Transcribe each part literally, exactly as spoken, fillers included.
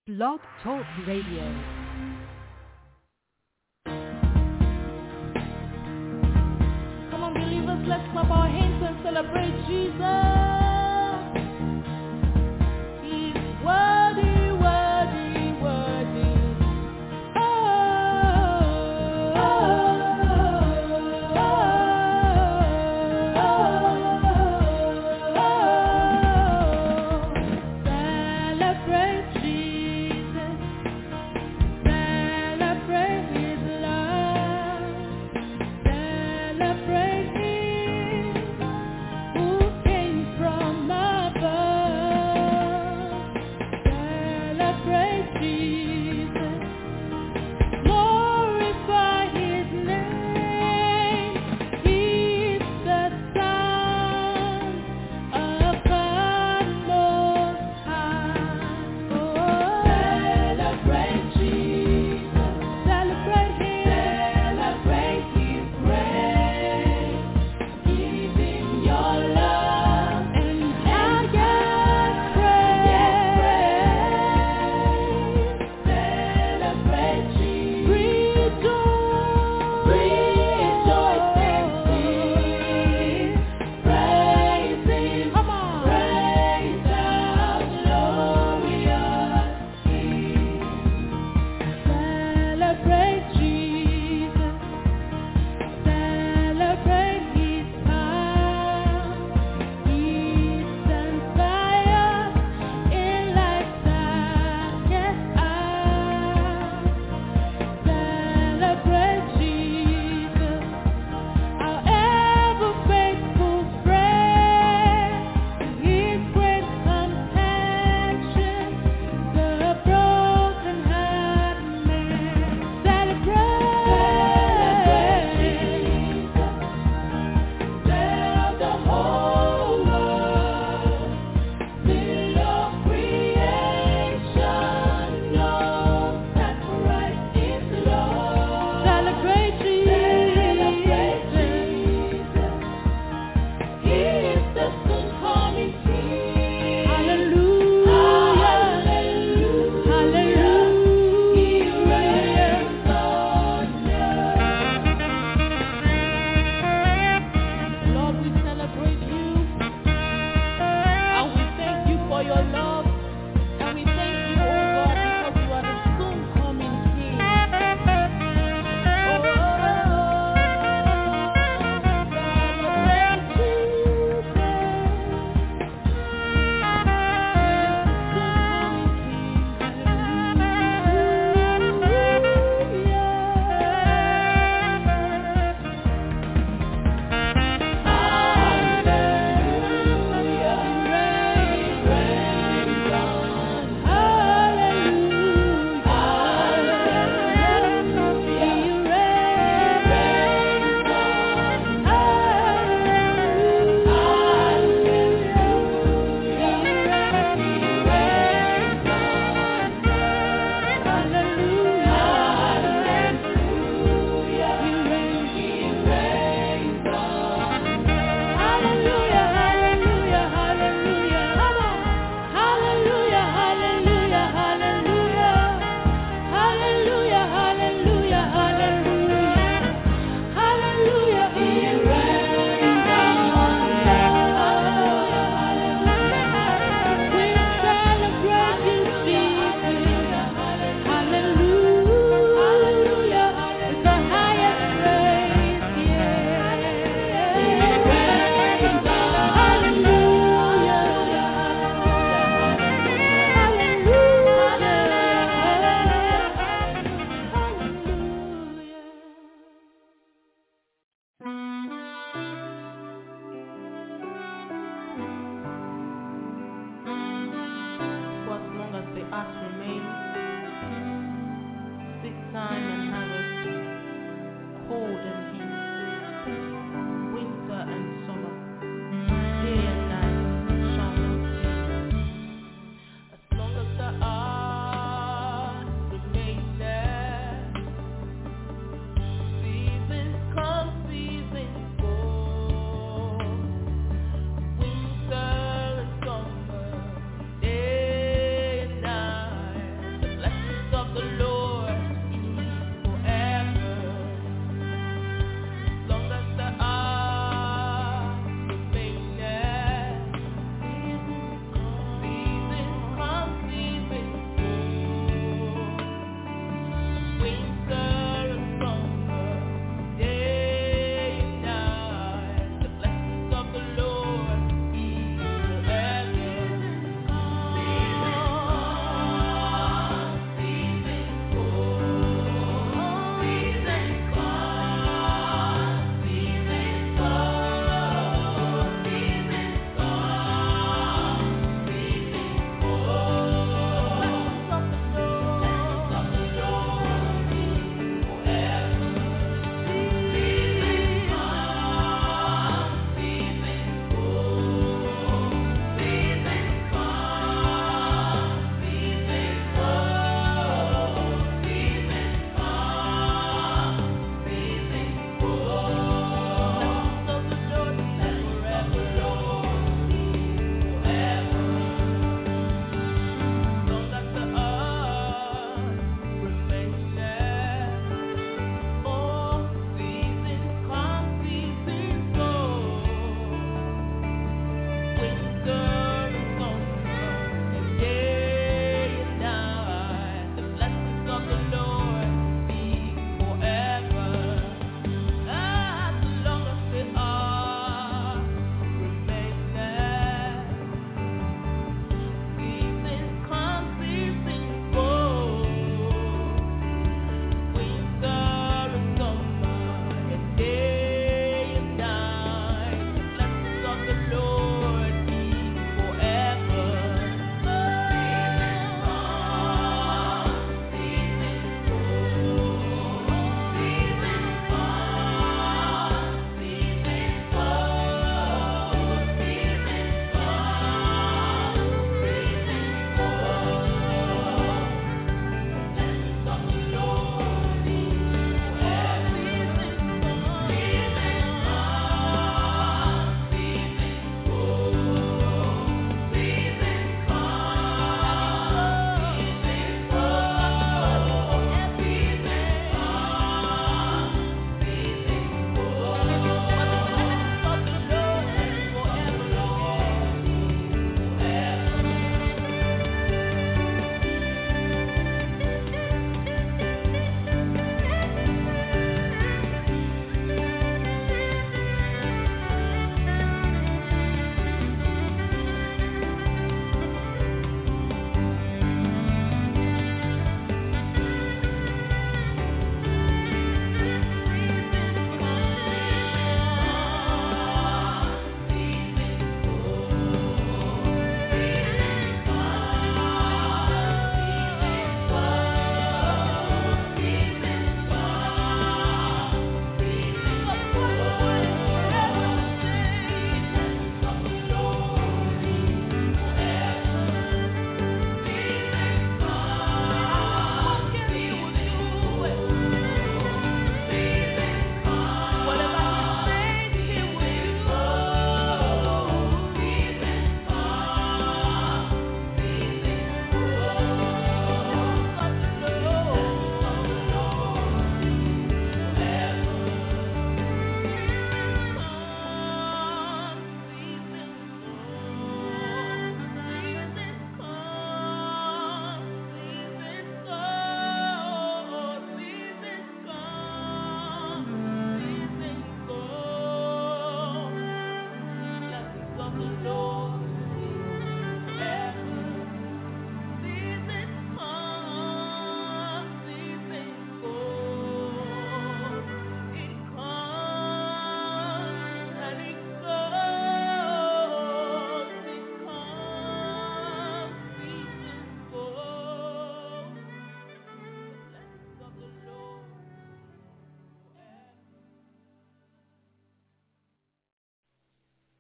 Blog Talk Radio. Come on, believers, let's clap our hands and celebrate Jesus. He's worthy, worthy, worthy. Oh, oh, oh, oh, oh. Celebrate Jesus. Celebrate His love. Celebrate Him who came from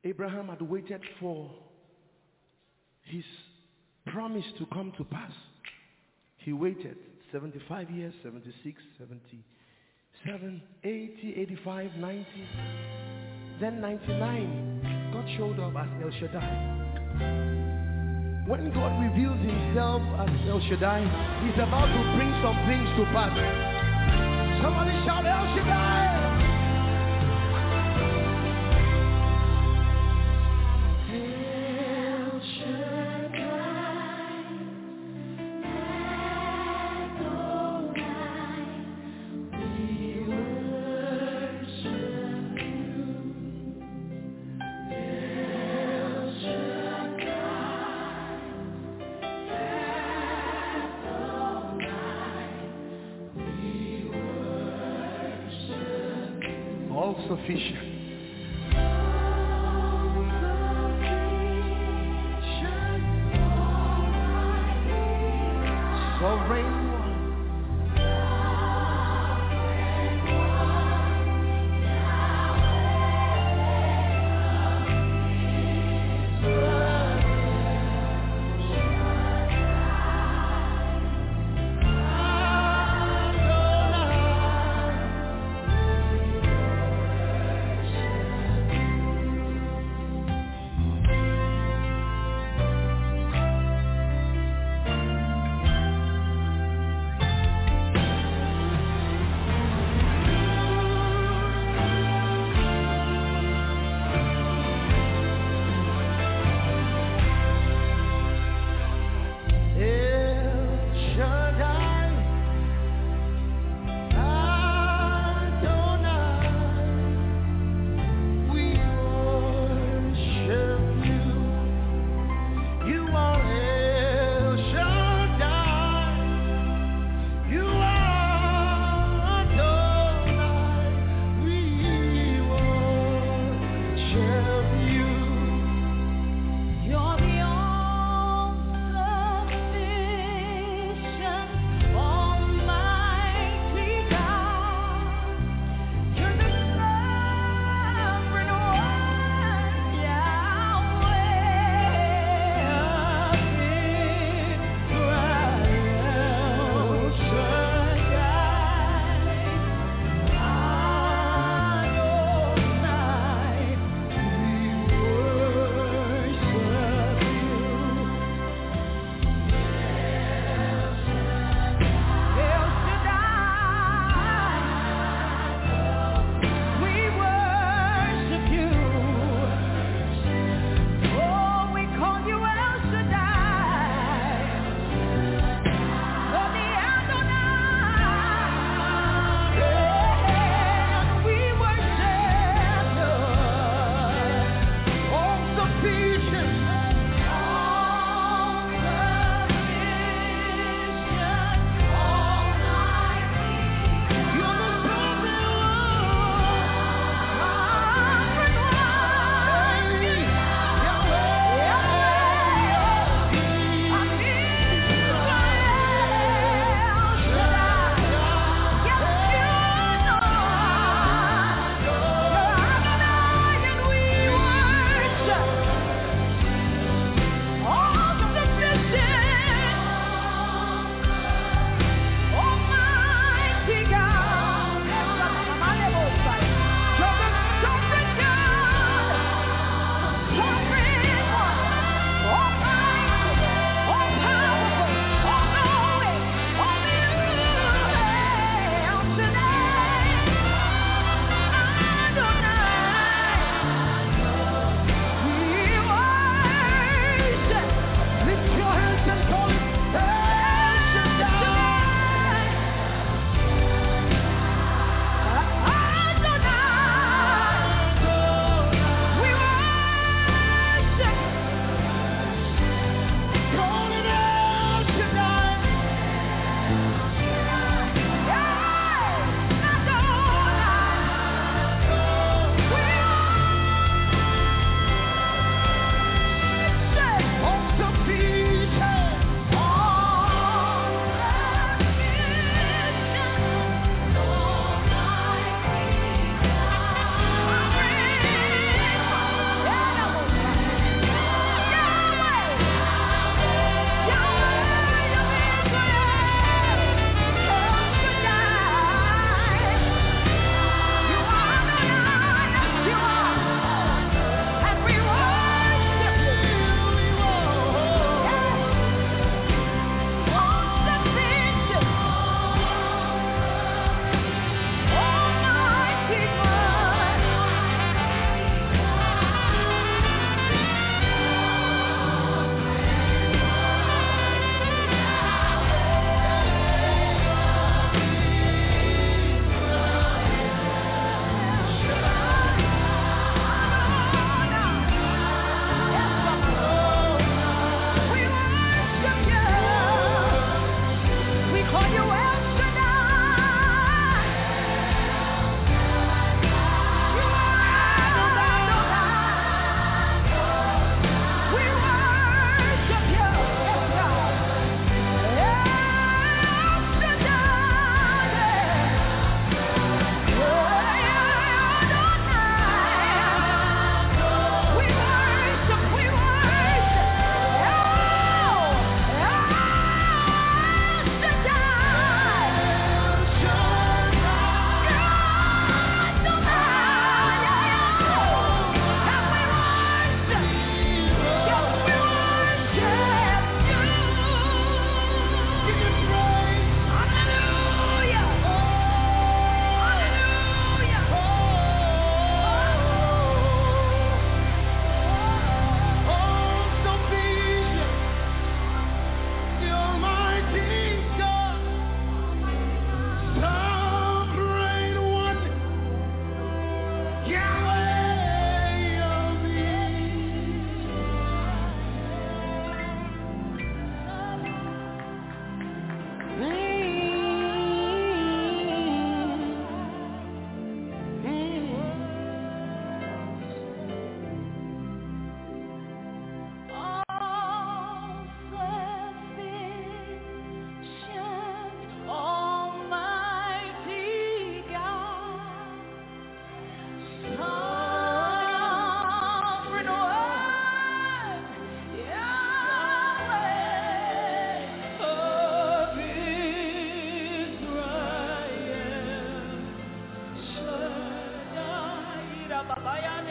Abraham had waited for his promise to come to pass. He waited seventy-five years, seventy-six, seventy-seven, eighty, eighty-five, ninety. Then ninety-nine, God showed up as El Shaddai. When God reveals himself as El Shaddai, he's about to bring some things to pass. Somebody shout El Shaddai! Sufficient. Sovereign one.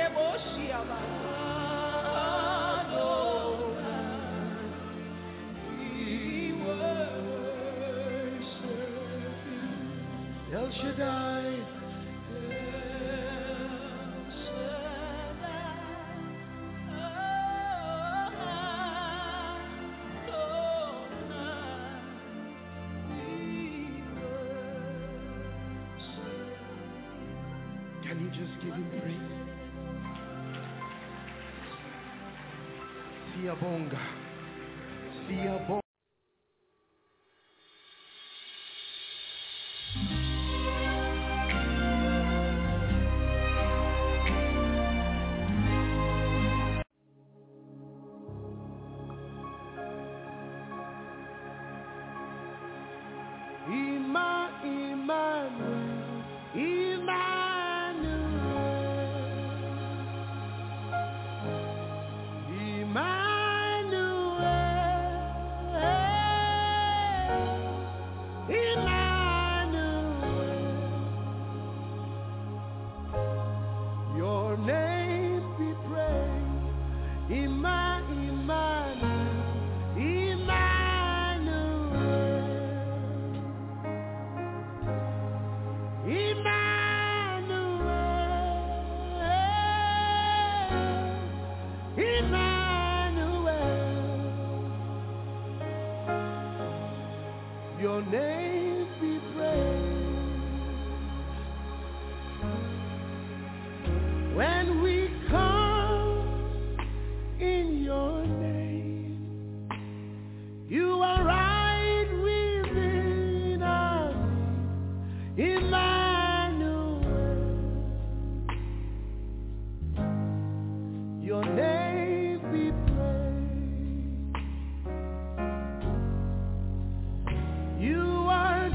El Shaddai, can you just give him praise? Siabonga, Siabonga. Ima, Emmanuel, Emmanuel, Emmanuel, Emmanuel. Your name be praised, Ima, Emmanuel, your name be praised. When we come in your name, you are right within us, Emmanuel. Your name be praised. You are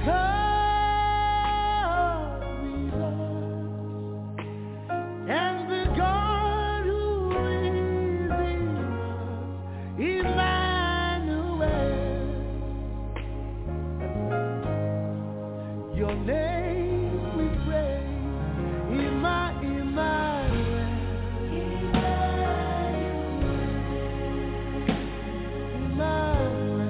God with us, and the God who is in us, Emmanuel. Your name we praise, Emma, Emmanuel, Emmanuel,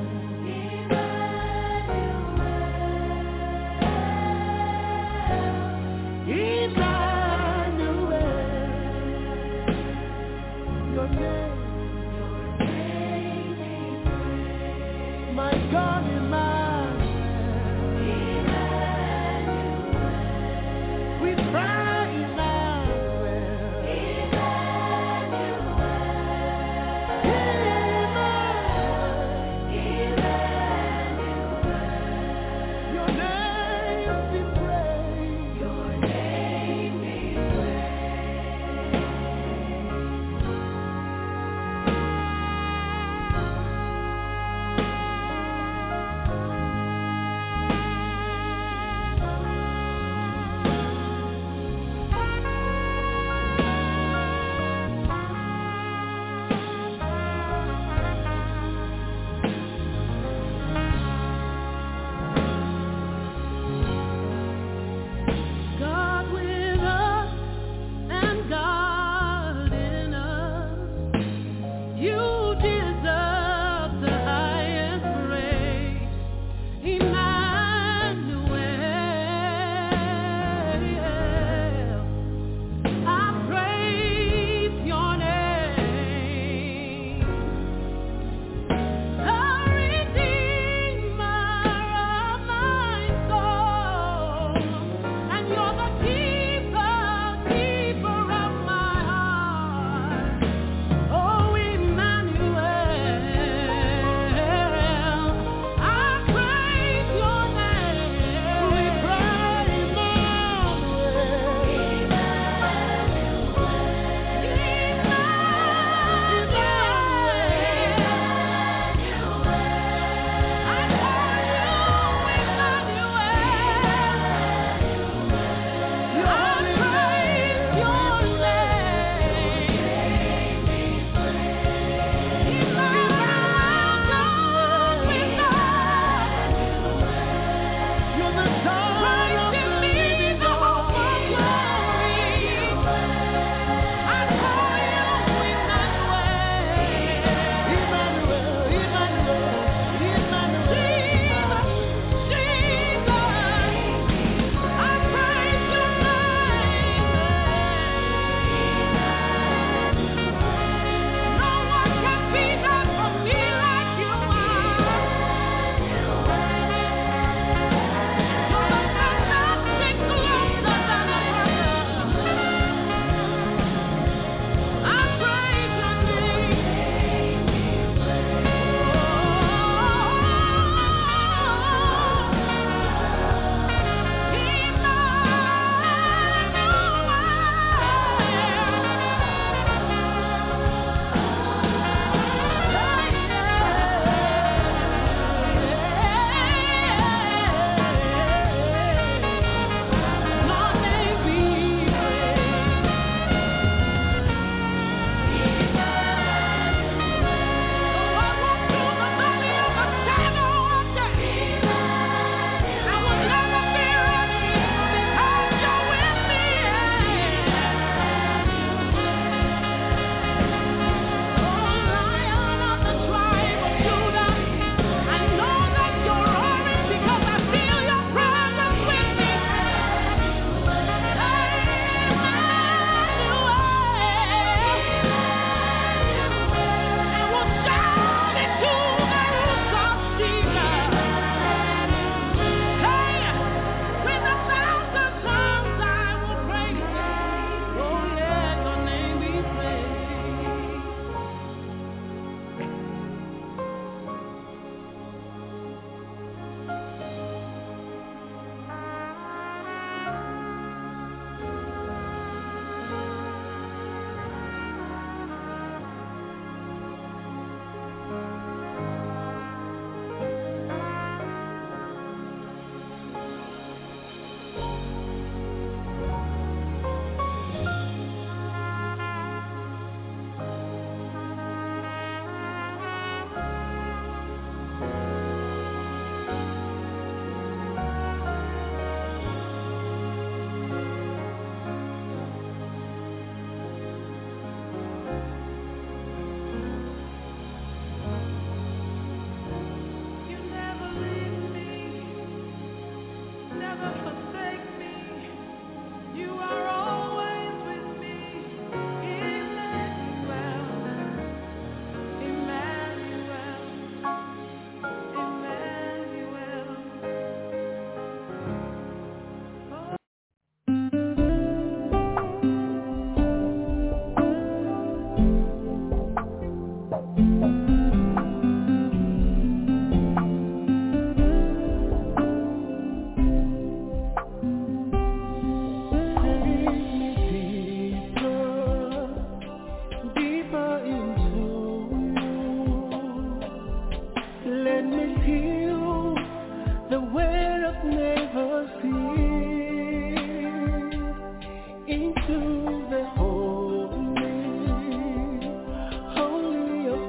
your name, my God, Emmanuel, way I've never seen, into the holy, holy of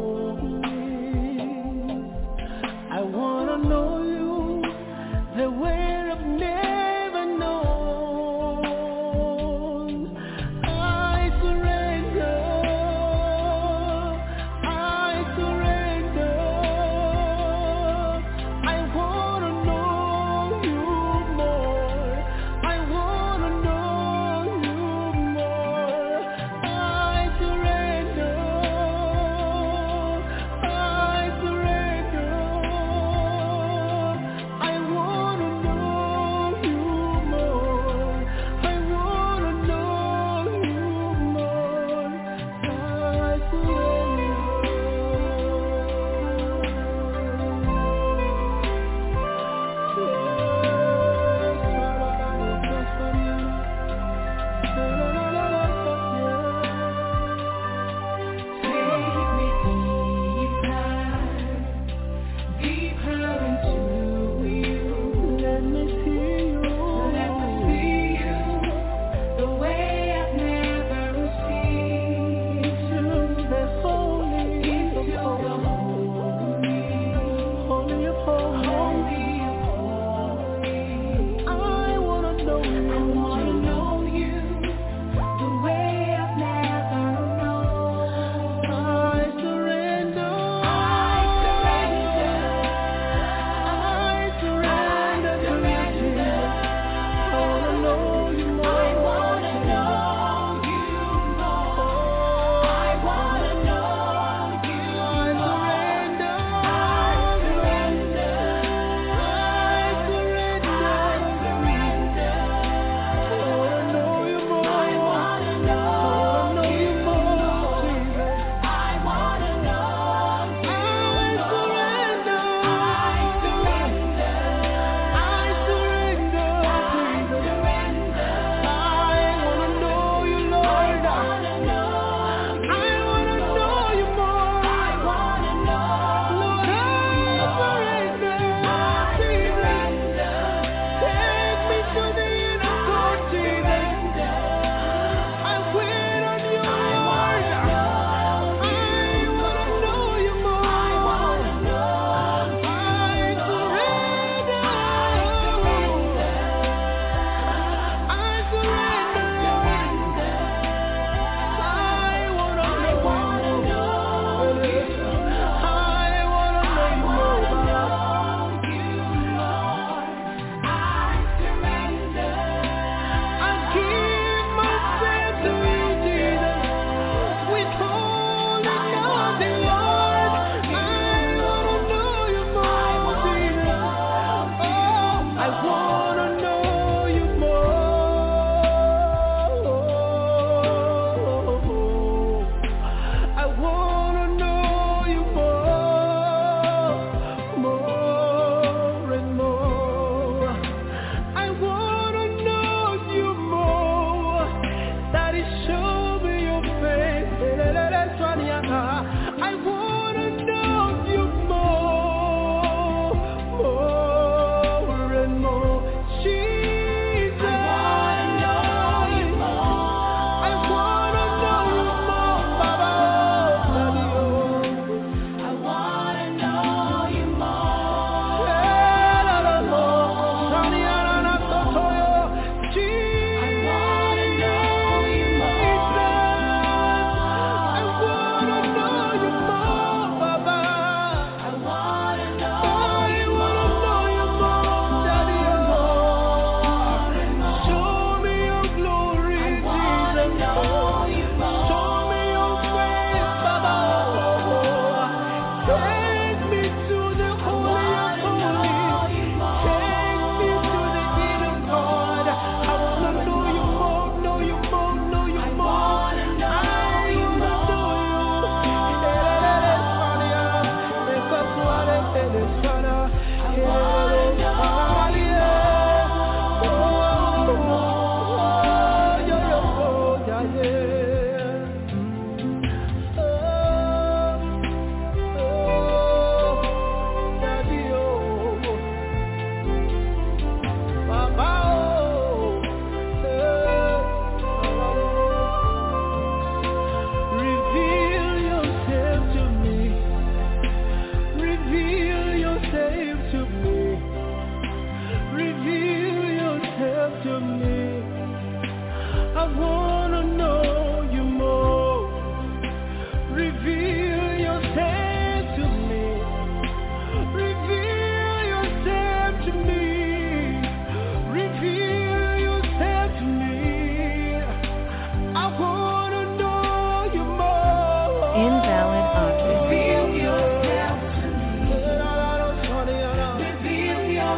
holies. I wanna know you the way I've never known. I surrender, I surrender. I wanna know you more.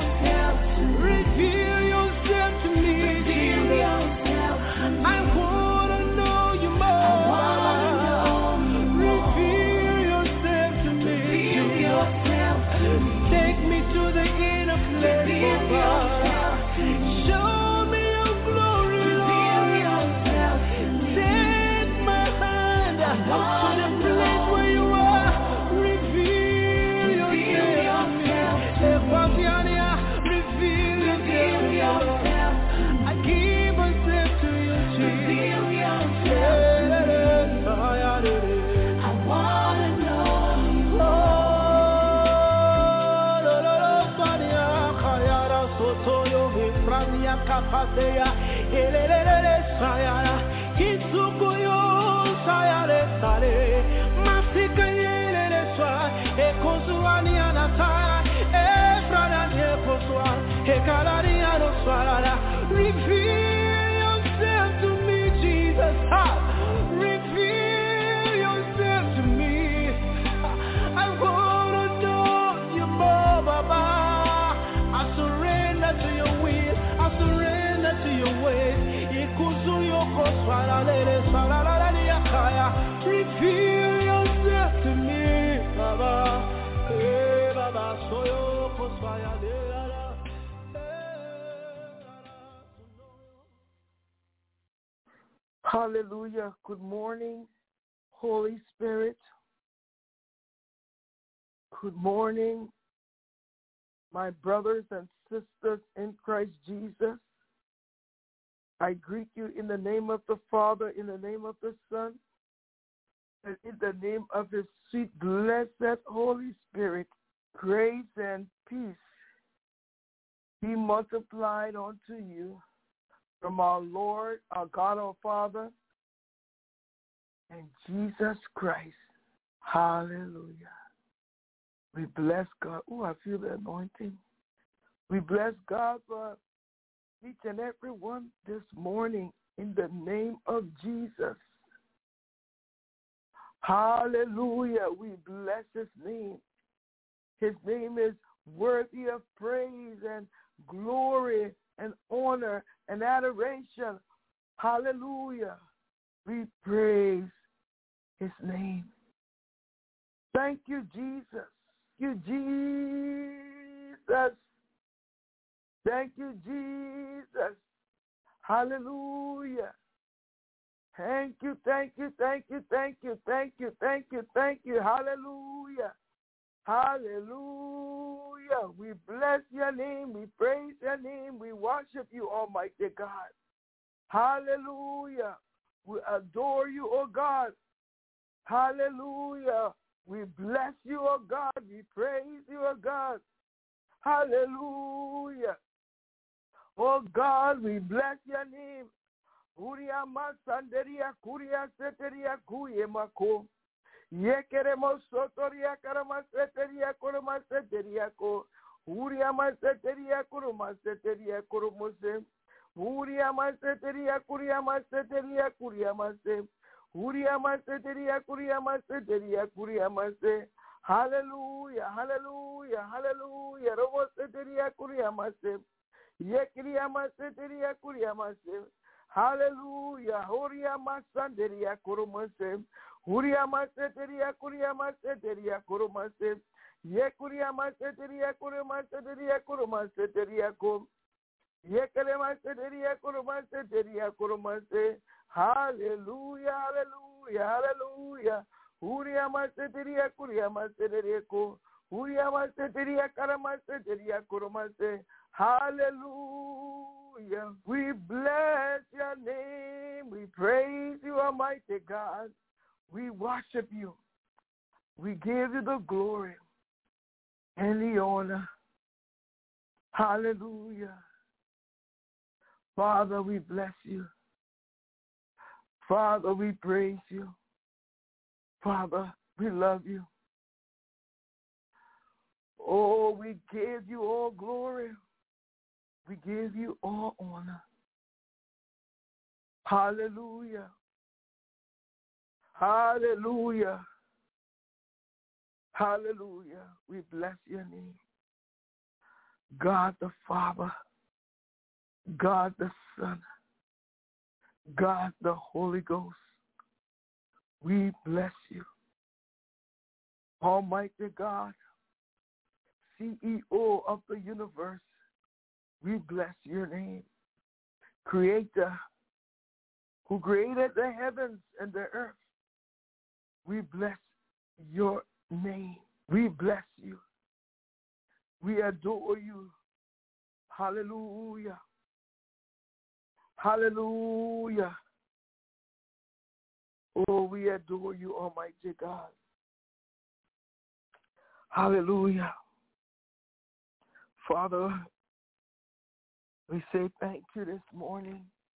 yourself to me. Reveal yourself to me, reveal yourself to me. I wanna know you more. I wanna know you more. Reveal yourself to me. Reveal yourself to me. Take me to the inner place, reveal yourself to me. Show me your glory, reveal Lord. Yourself to me. Take my hand to the place where you are. Reveal, reveal yourself to me. Reveal, reveal yourself to me. I give myself to you, Jesus. Reveal yourself to me. I wanna know you. Reveal yourself to me, Jesus. Reveal yourself to me. I wanna know you more, Baba. I surrender to your will. I surrender to your ways. Reveal yourself to me, Baba. Hey, Baba, so you Hallelujah. Good morning, Holy Spirit. Good morning, my brothers and sisters in Christ Jesus. I greet you in the name of the Father, in the name of the Son, and in the name of His sweet, blessed Holy Spirit. Grace and peace be multiplied unto you from our Lord, our God, our Father, and Jesus Christ. Hallelujah. We bless God. Oh, I feel the anointing. We bless God for each and every one this morning in the name of Jesus. Hallelujah. We bless His name. His name is worthy of praise and glory and honor and adoration. Hallelujah. We praise His name. Thank you, Jesus. Thank you, Jesus. Thank you, Jesus. Hallelujah. Thank you, thank you, thank you, thank you, thank you, thank you, thank you. Hallelujah. Hallelujah. We bless your name. We praise your name. We worship you, Almighty God. Hallelujah. We adore you, oh God. Hallelujah. We bless you, oh God. We praise you, oh God. Hallelujah. Oh God, we bless your name. Uria masanderia kuria seteria kuye mako. Yekeremo sotoria karama seteria koroma seteria ko. Uria maseteria koroma seteria koromose. Uria maseteria kuria maseteria kuria mase. Uria maseteria kuria maseteria kuria mase. Hallelujah, hallelujah, hallelujah. Robo seteria kuria mase. Yekiria maseteria kuria mase. Hallelujah. Horia masanderia koromase. Uria maseteria kuria maseteria koromase. Yekuria maseteria kuria maseteria koromaseteria ko. Yekere maseteria koromaseteria koromase. Hallelujah, hallelujah, hallelujah. Uria maseteria kuria maseteria ko. Uria maseteria karamaseteria koromase. Hallelujah. We bless your name. We praise you, Almighty God. We worship you. We give you the glory and the honor. Hallelujah. Father, we bless you. Father, we praise you. Father, we love you. Oh, we give you all glory. We give you all honor. Hallelujah. Hallelujah. Hallelujah. We bless your name. God the Father, God the Son, God the Holy Ghost, we bless you. Almighty God, C E O of the universe, we bless your name. Creator, who created the heavens and the earth, we bless your name. We bless you. We adore you. Hallelujah. Hallelujah. Oh, we adore you, Almighty God. Hallelujah. Father, we say thank you this morning.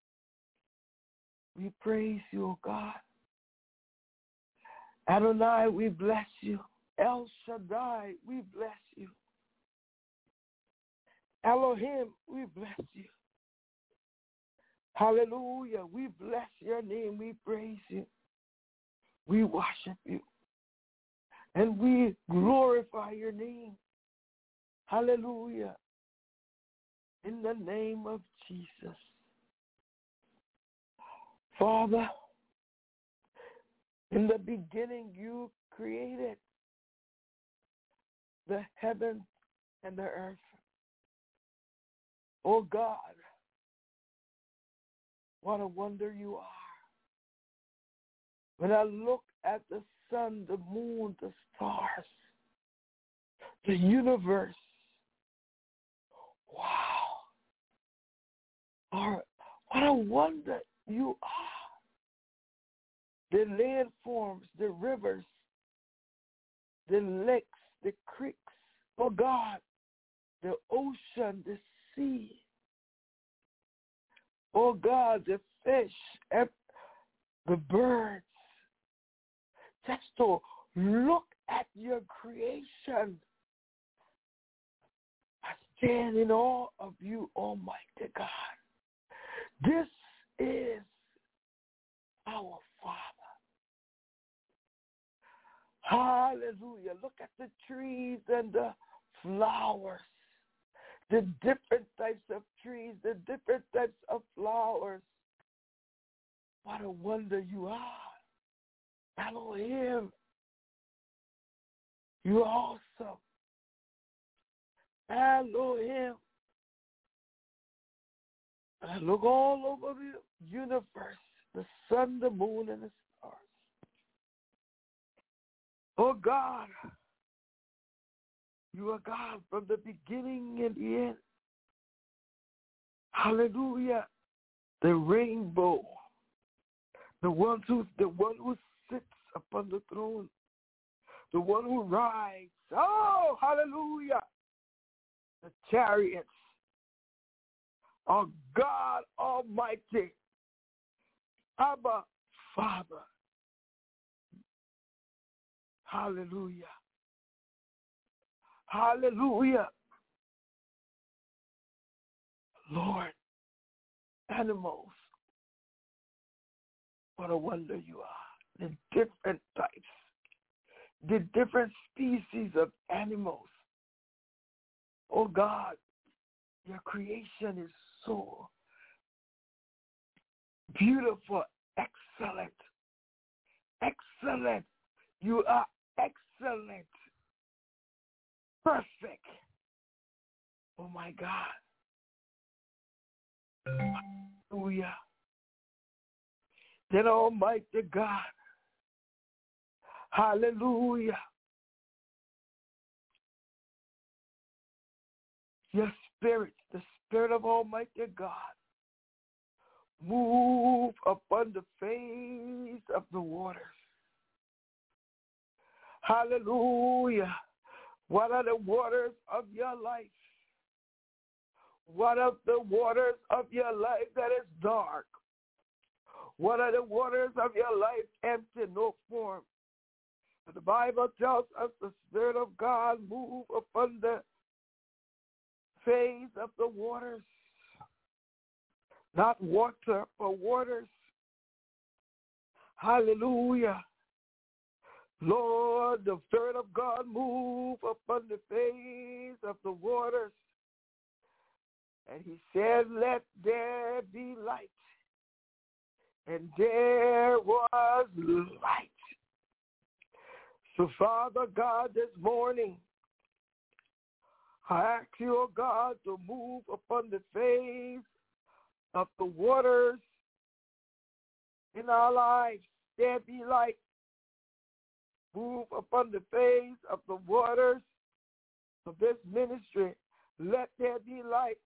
We praise you, oh God. Adonai, we bless you. El Shaddai, we bless you. Elohim, we bless you. Hallelujah. We bless your name. We praise you. We worship you. And we glorify your name. Hallelujah. In the name of Jesus. Father, in the beginning you created the heaven and the earth. Oh God, what a wonder you are. When I look at the sun, the moon, the stars, the universe, wow, what a wonder you are. The landforms, the rivers, the lakes, the creeks, oh God, the ocean, the sea, oh God, the fish, the birds. Just to look at your creation, I stand in awe of you, Almighty God. This is our Father. Hallelujah. Look at the trees and the flowers, the different types of trees, the different types of flowers. What a wonder you are. Elohim, you are awesome. Elohim. I look all over the universe, the sun, the moon, and the stars. Oh God, you are God from the beginning and the end. Hallelujah. The rainbow, the one who, the one who sits upon the throne, the one who rides. Oh, hallelujah. The chariots. Our God Almighty, Abba, Father. Hallelujah. Hallelujah. Lord, animals, what a wonder you are. The different types, the different species of animals. Oh God, your creation is so beautiful, excellent, excellent. You are excellent, perfect. Oh my God. Hallelujah. Then Almighty God, hallelujah. Your spirit, the spirit of Almighty God, move upon the face of the waters. Hallelujah. What are the waters of your life? What are the waters of your life that is dark? What are the waters of your life empty, no form? The Bible tells us the Spirit of God move upon the face of the waters. Not water, but waters. Hallelujah. Lord, the Spirit of God move upon the face of the waters. And he said, let there be light. And there was light. So, Father God, this morning, I ask you, oh God, to move upon the face of the waters in our lives. There be light. Move upon the face of the waters of this ministry. Let there be light.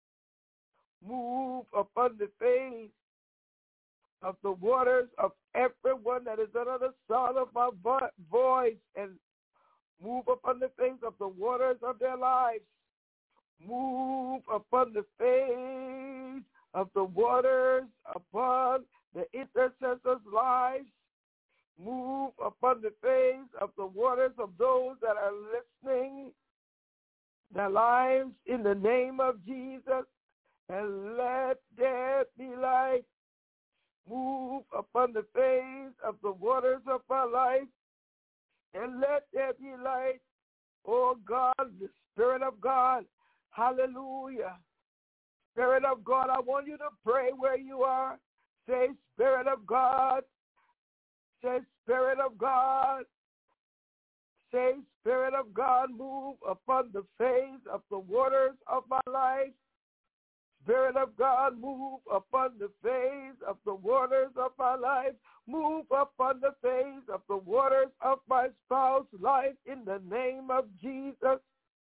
Move upon the face of the waters of everyone that is under the sound of my vo- voice, and move upon the face of the waters of their lives. Move upon the face of the waters upon the intercessors' lives. Move upon the face of the waters of those that are listening, their lives in the name of Jesus, and let there be light. Move upon the face of the waters of our life, and let there be light. Oh God, the Spirit of God, hallelujah. Spirit of God, I want you to pray where you are. Say, Spirit of God. Say, Spirit of God. Say, Spirit of God, move upon the face of the waters of my life. Spirit of God, move upon the face of the waters of my life. Move upon the face of the waters of my spouse's life in the name of Jesus.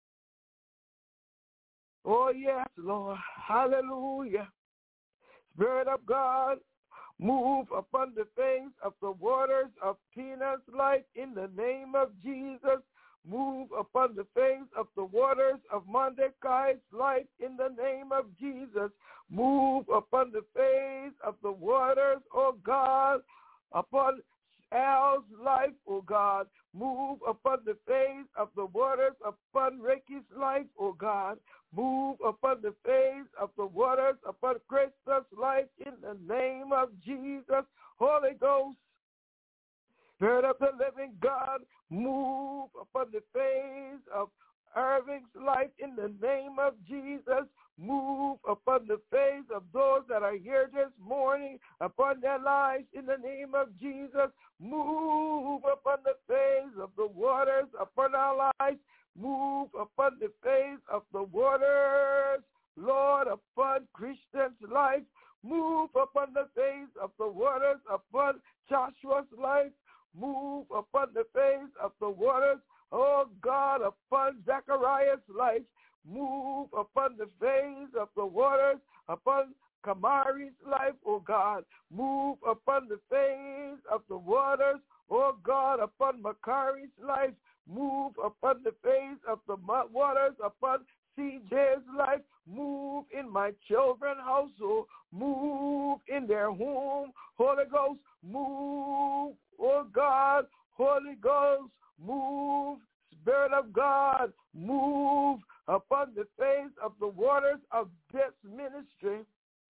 Oh, yes, Lord. Hallelujah. Spirit of God, move upon the face of the waters of Tina's life in the name of Jesus. Move upon the face of the waters of Mordecai's life in the name of Jesus. Move upon the face of the waters, oh God, upon Al's life, oh God. Move upon the face of the waters upon Ricky's life, oh God. Move upon the face of the waters upon Krista's life in the name of Jesus. Holy Ghost, Spirit of the living God, move upon the face of Irving's life in the name of Jesus. Move upon the face of those that are here this morning, upon their lives in the name of Jesus. Move upon the face of the waters upon our lives. Move upon the face of the waters, Lord, upon Christian's life. Move upon the face of the waters upon Joshua's life. Move upon the face of the waters, oh God, upon Zechariah's life. Move upon the face of the waters upon Kamari's life, oh God. Move upon the face of the waters, oh God, upon Makari's life. Move upon the face of the waters upon C J's life. Move in my children's household. Move in their home. Holy Ghost, move, oh God. Holy Ghost, move. Spirit of God, move upon the face of the waters of this ministry.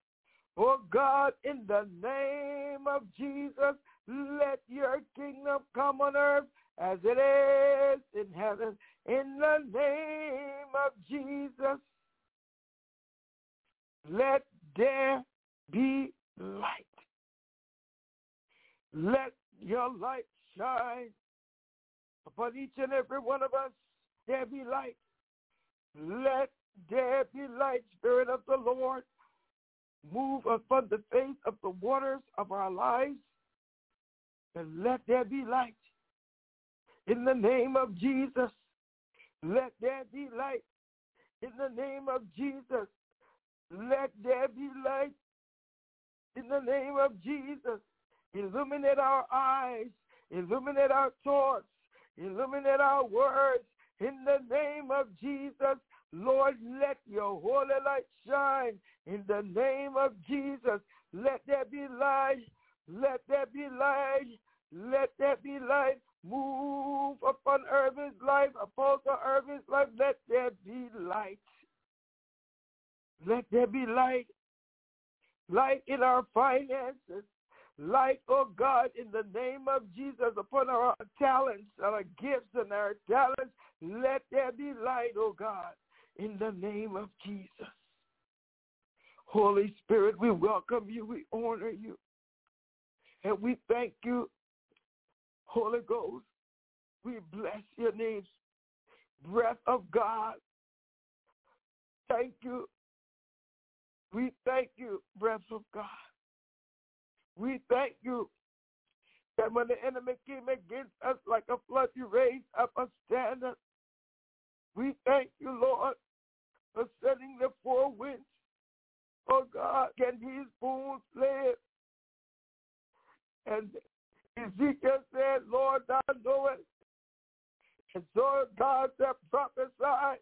Oh God, in the name of Jesus, let your kingdom come on earth as it is in heaven. In the name of Jesus, let there be light. Let your light shine upon each and every one of us. There be light. Let there be light, Spirit of the Lord. Move upon the face of the waters of our lives, and let there be light. In the name of Jesus, let there be light. In the name of Jesus, let there be light. In the name of Jesus, illuminate our eyes, illuminate our thoughts, illuminate our words. In the name of Jesus, Lord, let your holy light shine. In the name of Jesus, let there be light. Let there be light. Let there be light. Move upon Irving's life, Apostle Irving's life. Let there be light. Let there be light. Light in our finances. Light, oh God, in the name of Jesus, upon our talents, our gifts and our talents. Let there be light, oh God, in the name of Jesus. Holy Spirit, we welcome you. We honor you. And we thank you, Holy Ghost. We bless your name. Breath of God. Thank you. We thank you, breath of God. We thank you that when the enemy came against us like a flood, you raised up a standard. We thank you, Lord, for sending the four winds. Oh, God, can these wounds live? And Ezekiel said, Lord, thou knowest. And so God said, prophesy.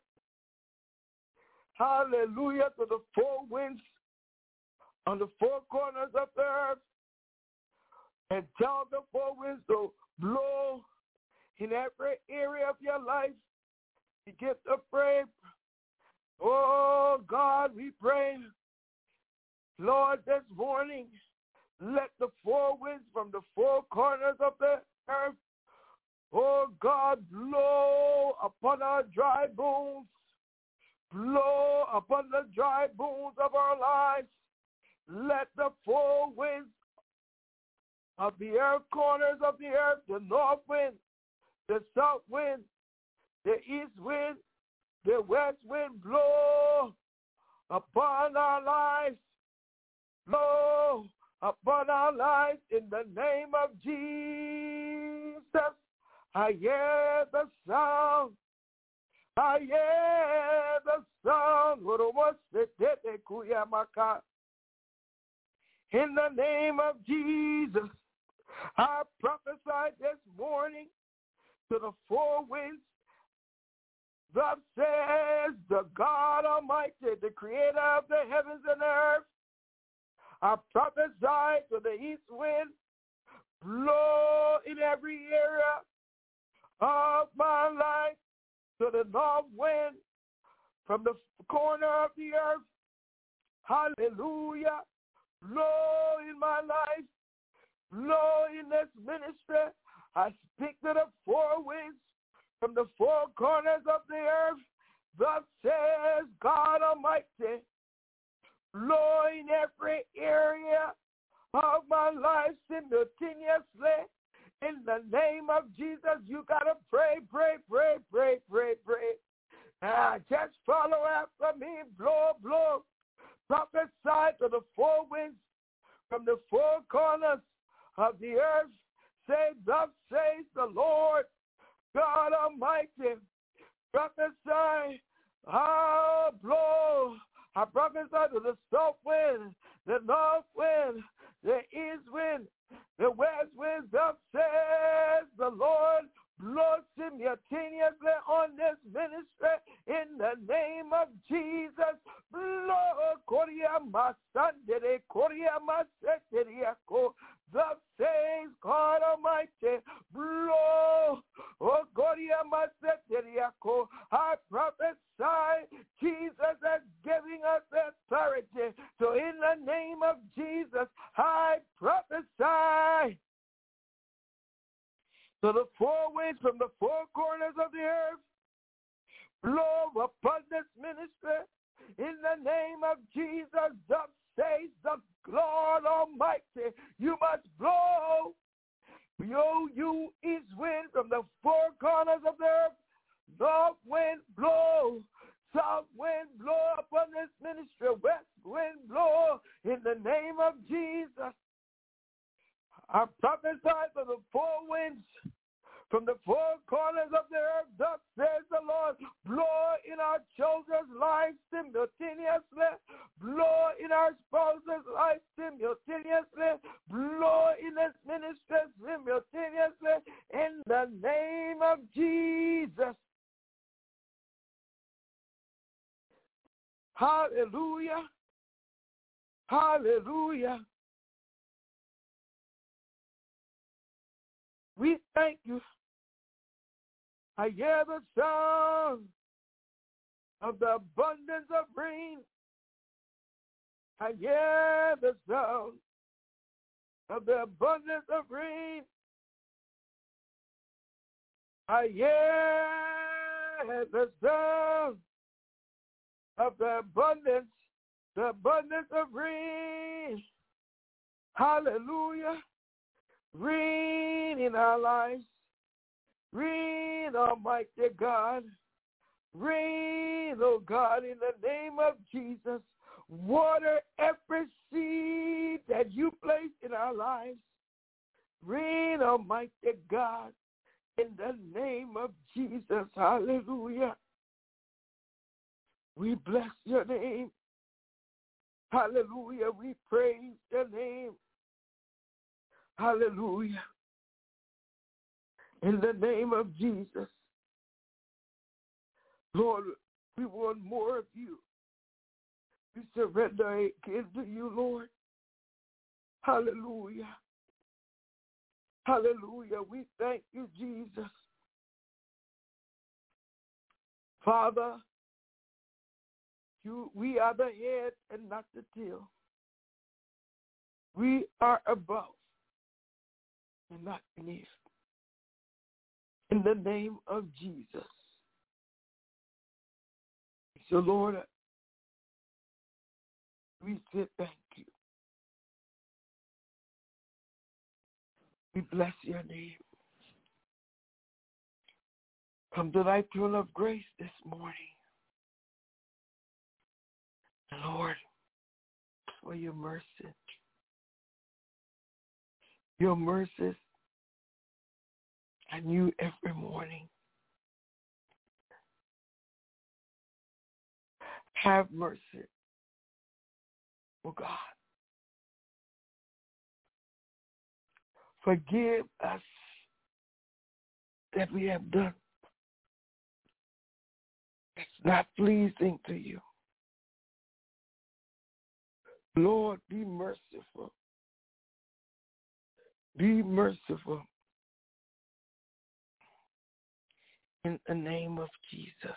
Hallelujah, to the four winds on the four corners of the earth. And tell the four winds to blow in every area of your life. Begin to pray. Oh, God, we pray. Lord, this morning, let the four winds from the four corners of the earth, oh, God, blow upon our dry bones. Blow upon the dry bones of our lives. Let the four winds of the earth, corners of the earth, the north wind, the south wind, the east wind, the west wind, blow upon our lives. Blow upon our lives in the name of Jesus. I hear the sound. I hear the sound. In the name of Jesus, I prophesy this morning to the four winds. Thus says the God Almighty, the creator of the heavens and earth. I prophesy to the east wind, blow in every area of my life, to the north wind, from the corner of the earth. Hallelujah. Blow in my life, blow in this ministry. I speak to the four winds from the four corners of the earth. Thus says God Almighty, blow in every area of my life simultaneously. In the name of Jesus, you got to pray, pray, pray, pray, pray, pray. Ah, just follow after me. Blow, blow. Prophesy to the four winds from the four corners of the earth. Say, thus says the Lord God Almighty. Prophesy. Ah, blow. I prophesy to the south wind, the north wind, the east wind, the west wind. Thus says the Lord. Blow simultaneously on this ministry in the name of Jesus. Blow Korea Masandere, Korea Maseteriako. Thus says God Almighty. Blow, oh Korea Maseteriako. I prophesy Jesus is giving us authority. So in the name of Jesus, I prophesy to the four winds from the four corners of the earth, blow upon this ministry in the name of Jesus. Thus says the Lord Almighty, you must blow. Yo, you east wind from the four corners of the earth, north wind blow, south wind blow upon this ministry, west wind blow in the name of Jesus. I prophesy to the four winds from the four corners of the earth. Thus says the Lord, blow in our children's lives simultaneously, blow in our spouses' lives simultaneously, blow in this ministry simultaneously, in the name of Jesus. Hallelujah. Hallelujah. We thank you. I hear the sound of the abundance of rain. I hear the sound of the abundance of rain. I hear the sound of the abundance, the abundance of rain. Hallelujah. Rain in our lives. Rain, Almighty God. Rain, oh God, in the name of Jesus. Water every seed that you place in our lives. Rain, Almighty God, in the name of Jesus. Hallelujah. We bless your name. Hallelujah. We praise your name. Hallelujah. In the name of Jesus. Lord, we want more of you. We surrender again to you, Lord. Hallelujah. Hallelujah. We thank you, Jesus. Father, you, we are the head and not the tail. We are above and not beneath. In the name of Jesus. So, Lord, we say thank you. We bless your name. Come to thy throne of grace this morning. Lord, for your mercy. Your mercies are new every morning. Have mercy, oh God. Forgive us that we have done that's not pleasing to you. Lord, be merciful. Be merciful. In the name of Jesus.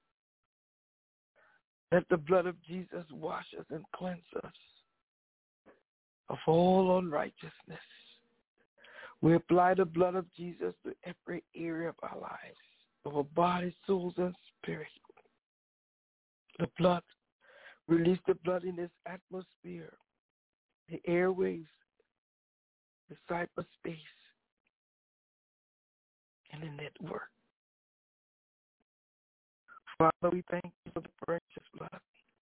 Let the blood of Jesus wash us and cleanse us of all unrighteousness. We apply the blood of Jesus to every area of our lives, of our body, souls, and spirit. The blood, release the blood in this atmosphere, the airwaves, the cyberspace, and the network. Father, we thank you for the precious blood.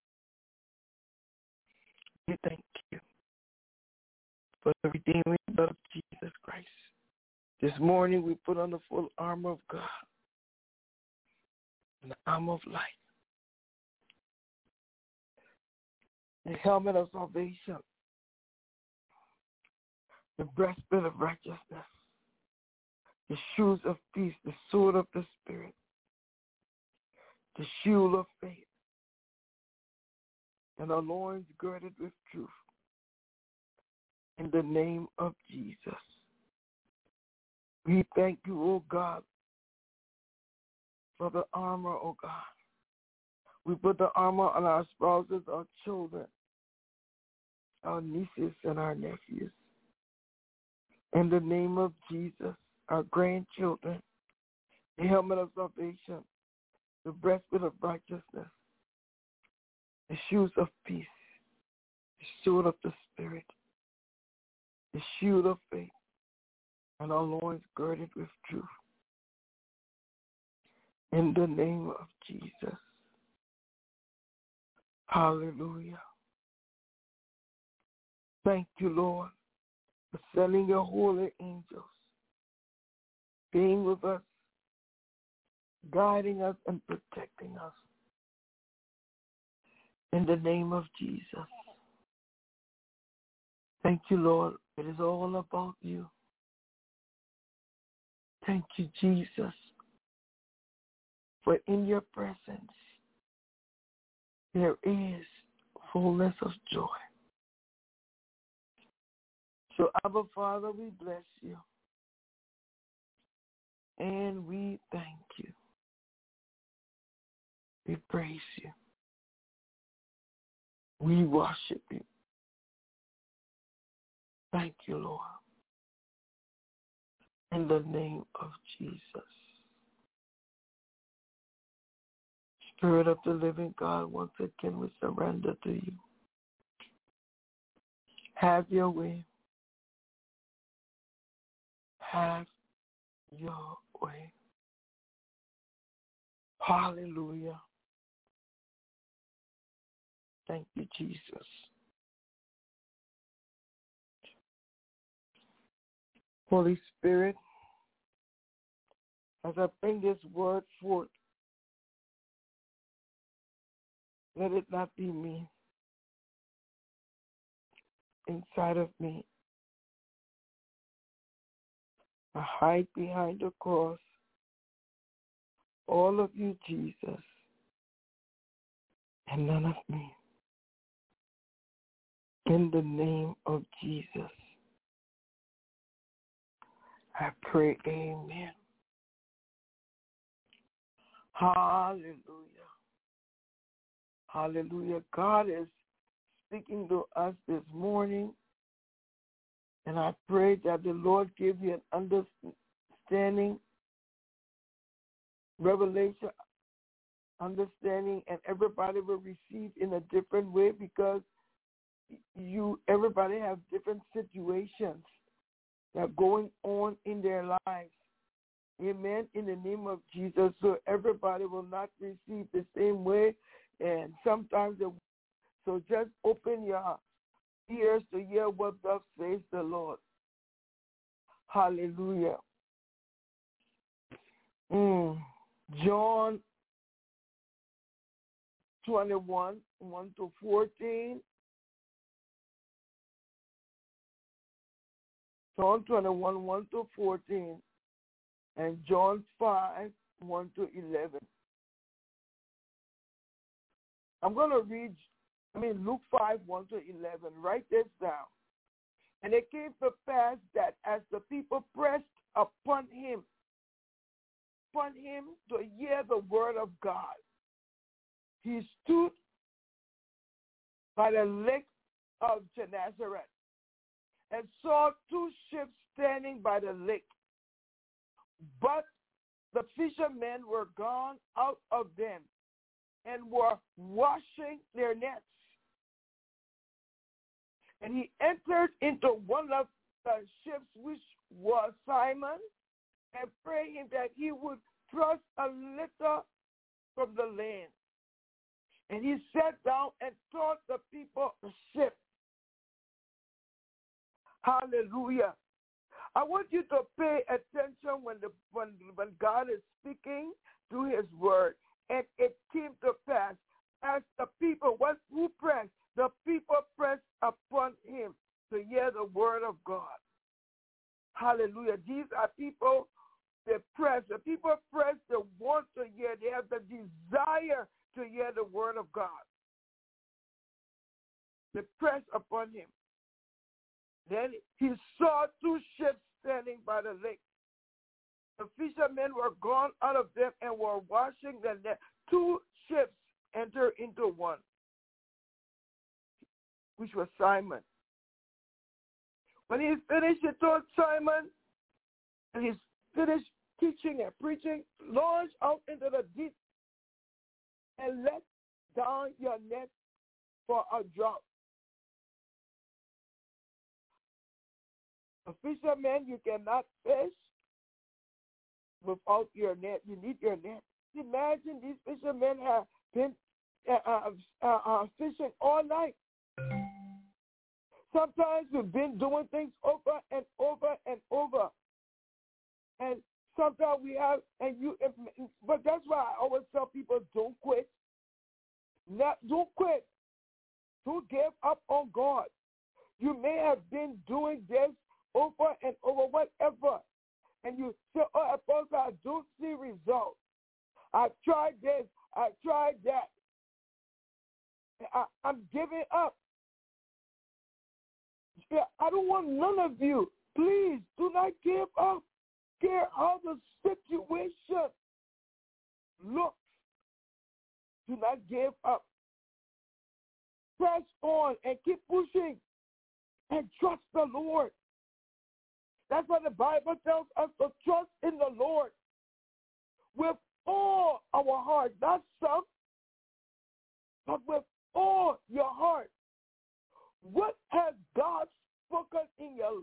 We thank you for the redeeming blood of Jesus Christ. This morning we put on the full armor of God and the armor of light, the helmet of salvation, the breastplate of righteousness, the shoes of peace, the sword of the Spirit, the shield of faith, and our loins girded with truth. In the name of Jesus. We thank you, O God, for the armor, O God. We put the armor on our spouses, our children, our nieces, and our nephews. In the name of Jesus, our grandchildren, the helmet of salvation, the breastplate of righteousness, the shoes of peace, the sword of the Spirit, the shield of faith, and our loins girded with truth. In the name of Jesus. Hallelujah. Thank you, Lord, for sending your holy angels, being with us, guiding us and protecting us. In the name of Jesus. Thank you, Lord. It is all about you. Thank you, Jesus, for in your presence there is fullness of joy. So, Abba, Father, we bless you and we thank you. We praise you. We worship you. Thank you, Lord. In the name of Jesus. Spirit of the living God, once again we surrender to you. Have your way. Have your way. Hallelujah. Thank you, Jesus. Holy Spirit, as I bring this word forth, let it not be me, inside of me. I hide behind the cross. All of you, Jesus, and none of me. In the name of Jesus, I pray, amen. Hallelujah. Hallelujah. God is speaking to us this morning, and I pray that the Lord give you an understanding, revelation, understanding, and everybody will receive in a different way, because you, everybody have different situations that are going on in their lives. Amen. In the name of Jesus. So everybody will not receive the same way. And sometimes, it, so just open your ears to hear what thus says the Lord. Hallelujah. Mm. John twenty-one, one to fourteen. John twenty-one, one to fourteen. And John five, one to eleven. I'm going to read, I mean, Luke five, one to eleven. Write this down. And it came to pass that as the people pressed upon him, upon him to hear the word of God, he stood by the lake of Gennesaret and saw two ships standing by the lake. But the fishermen were gone out of them and were washing their nets. And he entered into one of the ships, which was Simon, and prayed him that he would thrust a little from the land. And he sat down and taught the people the ship. Hallelujah. I want you to pay attention when the when, when God is speaking through his word. And it came to pass as the people, what who pressed, the people pressed upon him to hear the word of God. Hallelujah. These are people, they press. The people press, they want to hear. They have the desire to hear the word of God. They press upon him. Then he saw two ships standing by the lake. The fishermen were gone out of them and were washing the net. Two ships entered into one, which was Simon. When he finished, he told Simon, and he's finished teaching and preaching, launch out into the deep and let down your net for a draught. A fisherman, you cannot fish without your net. You need your net. Imagine these fishermen have been uh, uh, uh, uh, fishing all night. Sometimes we've been doing things over and over and over. And sometimes we have, and you, but that's why I always tell people, don't quit. Not, don't quit. Don't give up on God. You may have been doing this over and over, whatever. And you say, oh, Apostle, I don't see results. I've tried this. I've tried that. I, I'm giving up. Yeah, I don't want none of you. Please do not give up. Care how the situation looks. Do not give up. Press on and keep pushing and trust the Lord. That's what the Bible tells us, to trust in the Lord with all our heart, not some, but with all your heart. What has God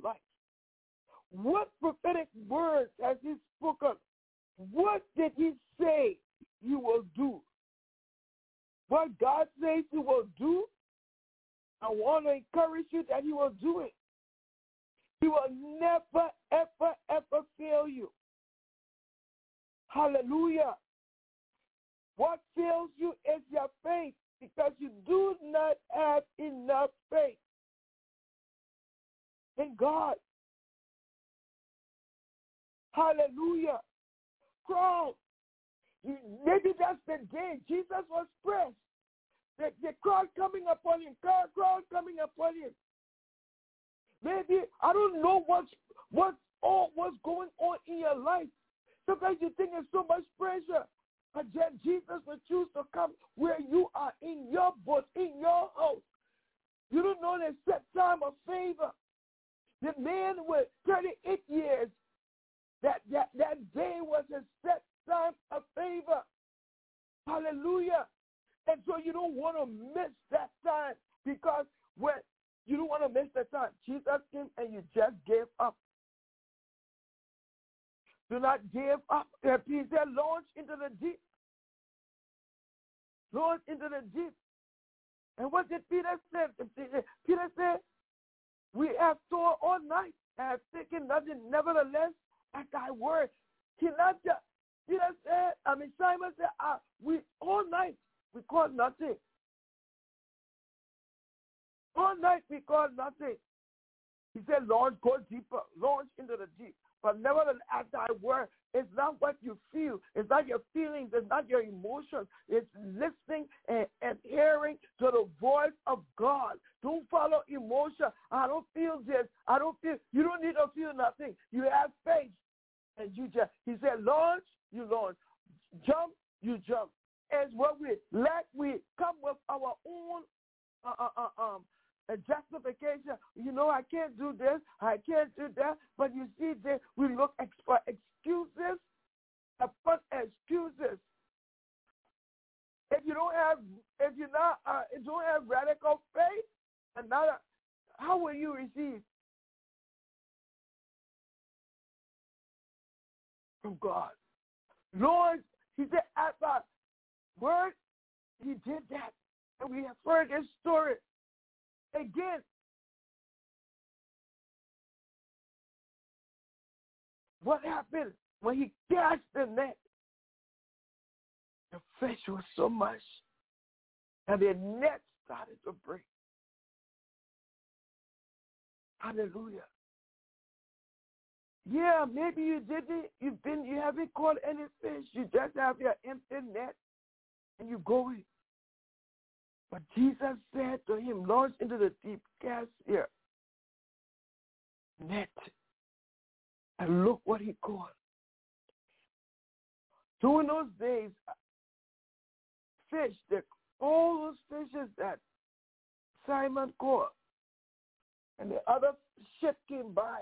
life? What prophetic words has he spoken? What did he say he will do? What God says he will do, I want to encourage you that he will do it. He will never, ever, ever fail you. Hallelujah. What fails you is your faith, because you do not have enough faith in God. Hallelujah. Crowd. Maybe that's the day Jesus was pressed. The, the crowd coming upon him, crowd, crowd coming upon him. Maybe, I don't know what's, what's, all, what's going on in your life. Sometimes you think there's so much pressure. But yet Jesus will choose to come where you are, in your boat, in your house. You don't know the set time of favor. The man with thirty-eight years, that, that, that day was a set time of favor. Hallelujah. And so you don't want to miss that time, because when you don't want to miss that time, Jesus came and you just gave up. Do not give up. He said, launch into the deep. Launch into the deep. And what did Peter say? Peter said, we have toiled all night and have taken nothing. Nevertheless, at thy word. He not just, Peter said, I mean, Simon said, ah, we all night we caught nothing. All night we caught nothing. He said, Lord, go deeper. Launch into the deep. But nevertheless, at thy word, it's not what you feel. It's not your feelings. It's not your emotions. It's listening and, and hearing to the voice of God. Don't follow emotion. I don't feel this. I don't feel. You don't need to feel nothing. You have faith. And you just, he said, launch, you launch. Jump, you jump. As what we lack, we come with our own uh, uh, uh, um, a justification. You know, I can't do this, I can't do that. But you see, that we look ex- for excuses upon excuses. If you don't have, if you're not, uh, if you don't have radical faith, another, how will you receive from God? Lord, he said, at the word, he did that, and we have heard this story. Again, what happened when he cast the net? The fish was so much, and the net started to break. Hallelujah. Yeah, maybe you didn't, you've been, you haven't caught any fish. You just have your empty net, and you go in. But Jesus said to him, launch into the deep, cast your net. And look what he caught. So in those days, fish, that all those fishes that Simon caught, and the other ship came by,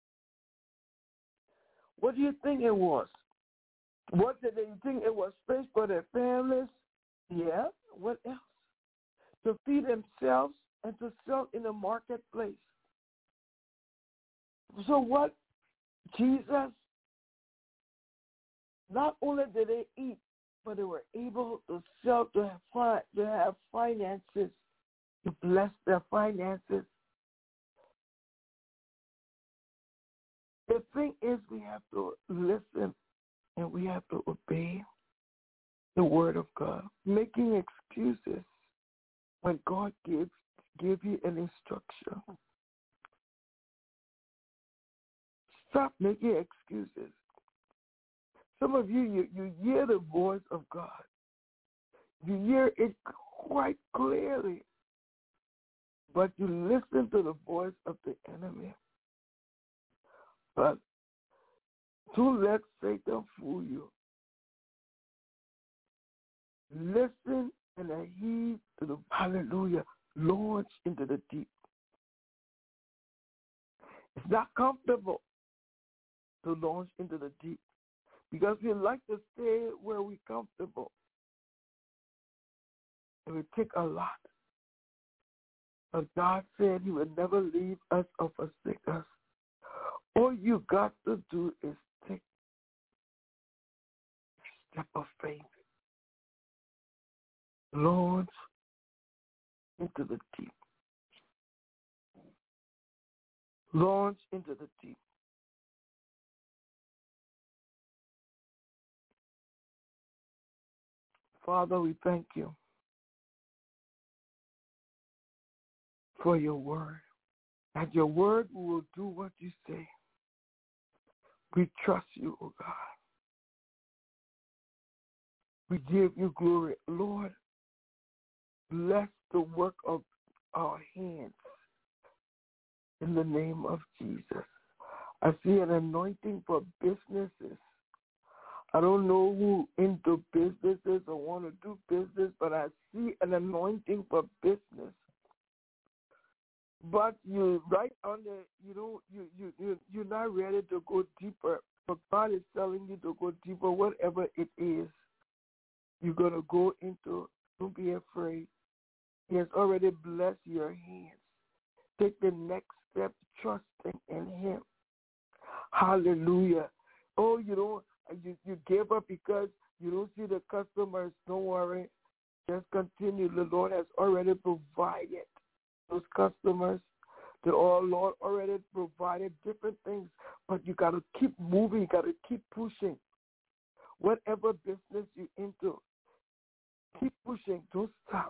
what do you think it was? What did they think it was? Fish for their families? Yeah. What else? To feed themselves and to sell in the marketplace. So what Jesus, not only did they eat, but they were able to sell, to have, to have finances, to bless their finances. The thing is, we have to listen and we have to obey the word of God. Making excuses when God gives give you an instruction. Stop making excuses. Some of you, you, you hear the voice of God. You hear it quite clearly, but you listen to the voice of the enemy. But don't let Satan fool you. Listen and heed to the, hallelujah, launch into the deep. It's not comfortable to launch into the deep because we like to stay where we're comfortable. It would take a lot. But God said he would never leave us or forsake us. All you got to do is take a step of faith. Launch into the deep. Launch into the deep. Father, we thank you for your word. At your word, we will do what you say. We trust you, O God. We give you glory. Lord, bless the work of our hands in the name of Jesus. I see an anointing for businesses. I don't know who into businesses or want to do business, but I see an anointing for business. But you right under, you know, you, you, you, you're not ready to go deeper. But God is telling you to go deeper, whatever it is you're going to go into. Don't be afraid. He has already blessed your hands. Take the next step, trusting in him. Hallelujah. Oh, you know, you, you gave up because you don't see the customers. Don't worry. Just continue. The Lord has already provided those customers. The oh, Lord already provided different things, but you got to keep moving. You got to keep pushing. Whatever business you're into, keep pushing. Don't stop.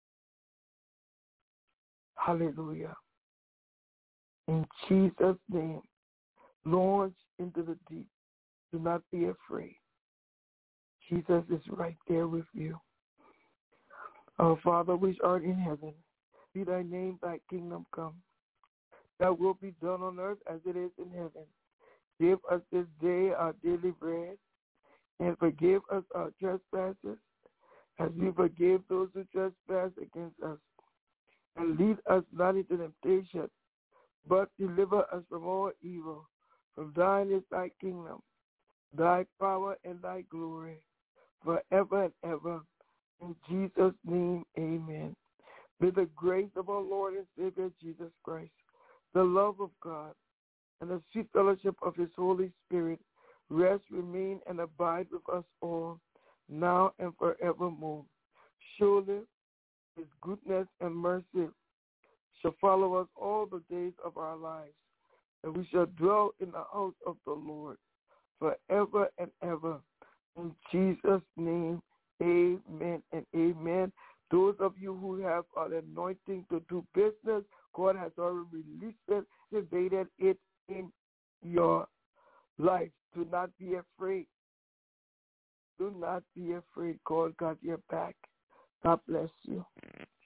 Hallelujah. In Jesus' name, launch into the deep. Do not be afraid. Jesus is right there with you. Our Father, which art in heaven, be thy name, thy kingdom come. Thy will be done on earth as it is in heaven. Give us this day our daily bread, and forgive us our trespasses, as we forgive those who trespass against us. And lead us not into temptation, but deliver us from all evil. From thine is thy kingdom, thy power and thy glory, forever and ever. In Jesus' name, amen. May the grace of our Lord and Savior Jesus Christ, the love of God, and the sweet fellowship of his Holy Spirit rest, remain, and abide with us all, now and forevermore. Surely his goodness and mercy shall follow us all the days of our lives, and we shall dwell in the house of the Lord forever and ever. In Jesus' name, amen and amen. Those of you who have an anointing to do business, God has already released it, activated it in your life. Do not be afraid. Do not be afraid. God got your back. God bless you.